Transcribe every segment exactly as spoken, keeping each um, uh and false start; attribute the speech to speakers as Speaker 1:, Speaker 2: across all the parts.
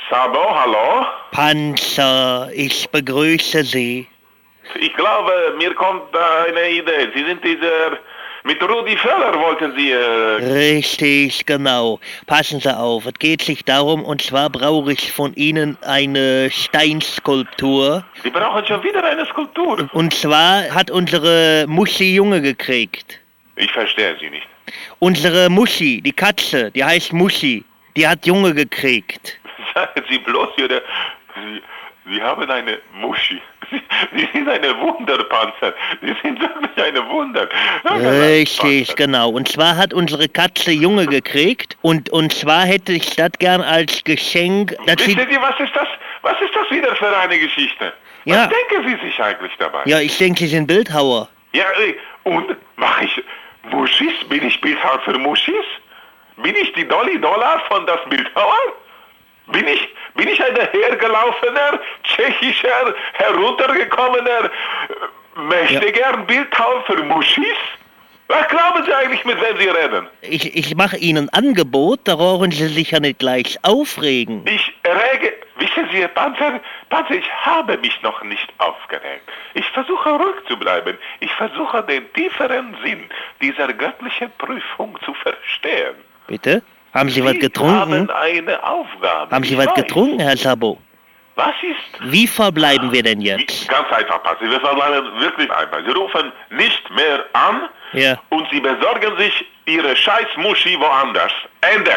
Speaker 1: Sabo, hallo?
Speaker 2: Panzer, ich begrüße Sie.
Speaker 1: Ich glaube, mir kommt da eine Idee. Sie sind dieser... Mit Rudi Völler wollten Sie... Äh
Speaker 2: Richtig, genau. Passen Sie auf, es geht sich darum, und zwar brauche ich von Ihnen eine Steinskulptur.
Speaker 1: Sie brauchen schon wieder eine Skulptur.
Speaker 2: Und zwar hat unsere Muschi Junge gekriegt.
Speaker 1: Ich verstehe Sie nicht.
Speaker 2: Unsere Muschi, die Katze, die heißt Muschi, die hat Junge gekriegt.
Speaker 1: Sagen Sie bloß, Ihre... Sie, Sie haben eine Muschi. Sie, Sie sind eine Wunderpanzer. Sie sind wirklich eine Wunder.
Speaker 2: Richtig, genau. Und zwar hat unsere Katze Junge gekriegt und, und zwar hätte ich das gern als Geschenk... Dass
Speaker 1: Wissen
Speaker 2: sie,
Speaker 1: Sie, was ist das? Was ist das wieder für eine Geschichte?
Speaker 2: Ja.
Speaker 1: Was denken Sie sich eigentlich dabei?
Speaker 2: ja, ich denke, Sie sind Bildhauer.
Speaker 1: Ja, und mache ich Muschis? Bin ich Bildhauer für Muschis? Bin ich die Dolly Dollar von das Bildhauer? Bin ich, bin ich ein hergelaufener, tschechischer, heruntergekommener, möchte gern Bildhauer für Muschis? Was glauben Sie eigentlich, mit wem Sie reden?
Speaker 2: Ich, ich mache Ihnen ein Angebot, da brauchen Sie sich ja nicht gleich aufregen.
Speaker 1: Ich rege, wissen Sie, Panzer, Panzer, ich habe mich noch nicht aufgeregt. Ich versuche ruhig zu bleiben. Ich versuche den tieferen Sinn dieser göttlichen Prüfung zu verstehen.
Speaker 2: Bitte? Haben Sie,
Speaker 1: Sie
Speaker 2: was getrunken?
Speaker 1: haben eine Aufgabe.
Speaker 2: Haben Sie
Speaker 1: ich
Speaker 2: was
Speaker 1: weiß.
Speaker 2: getrunken, Herr Sabo?
Speaker 1: Was ist?
Speaker 2: Wie verbleiben wir denn
Speaker 1: Wie,
Speaker 2: jetzt?
Speaker 1: ganz einfach, Panzer. Wir verbleiben wirklich einfach. Sie rufen nicht mehr an
Speaker 2: Ja.
Speaker 1: und Sie besorgen sich Ihre Scheiß-Muschi woanders. Ende.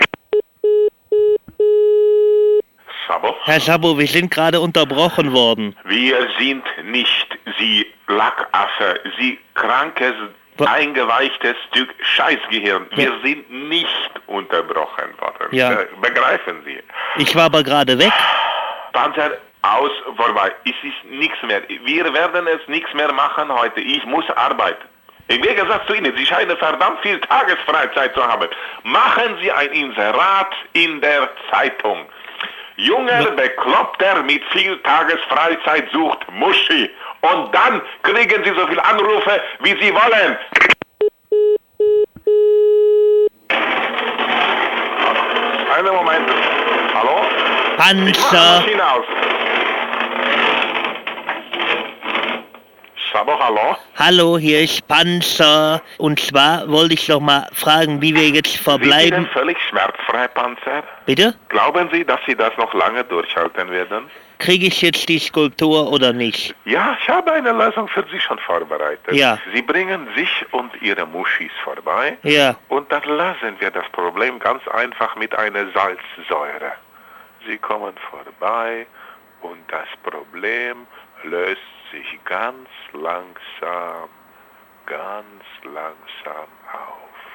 Speaker 1: Sabo?
Speaker 2: Herr Sabo, wir sind gerade unterbrochen worden.
Speaker 1: Wir sind nicht Sie Lackaffe, Sie krankes,
Speaker 2: Wa-
Speaker 1: eingeweichtes Stück Scheißgehirn. Wir sind nicht unterbrochen worden.
Speaker 2: Ja.
Speaker 1: Be- Begreifen Sie?
Speaker 2: Ich war aber gerade weg.
Speaker 1: Panzer, aus, vorbei. Es ist nichts mehr. Wir werden es nichts mehr machen heute. Ich muss arbeiten. Im Gegensatz zu Ihnen, Sie scheinen verdammt viel Tagesfreizeit zu haben. Machen Sie ein Inserat in der Zeitung. Junger Bekloppter mit viel Tagesfreizeit sucht Muschi. Und dann kriegen Sie so viele Anrufe, wie Sie wollen. Einen Moment. Hallo? Ich mache die
Speaker 2: Panzer.
Speaker 1: Maschine aus. Sabo, hallo?
Speaker 2: Hallo, hier ist Panzer. Und zwar wollte ich noch mal fragen, wie wir jetzt
Speaker 1: Sind Sie denn
Speaker 2: verbleiben.
Speaker 1: völlig schmerzfrei, Panzer?
Speaker 2: Bitte?
Speaker 1: Glauben Sie, dass Sie das noch lange durchhalten werden?
Speaker 2: Kriege ich jetzt die Skulptur oder nicht?
Speaker 1: Ja, ich habe eine Lösung für Sie schon vorbereitet.
Speaker 2: Ja.
Speaker 1: Sie bringen sich und Ihre Muschis vorbei.
Speaker 2: Ja.
Speaker 1: Und dann lösen wir das Problem ganz einfach mit einer Salzsäure. Sie kommen vorbei und das Problem löst sich ganz langsam, ganz langsam auf.